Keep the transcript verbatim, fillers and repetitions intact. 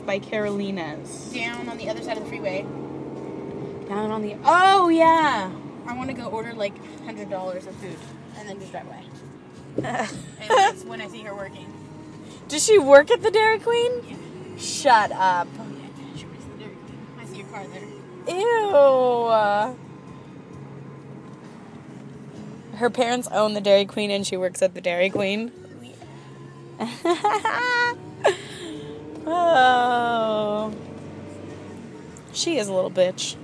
By Carolina's. Down on the other side of the freeway. Down on the... Oh, yeah. I want to go order like one hundred dollars of food and then just drive away. And that's when I see her working. Does she work at the Dairy Queen? Yeah. Shut up. Oh, yeah. She works at the Dairy Queen. I see your car there. Ew. Her parents own the Dairy Queen and she works at the Dairy Queen. Oh. She is a little bitch.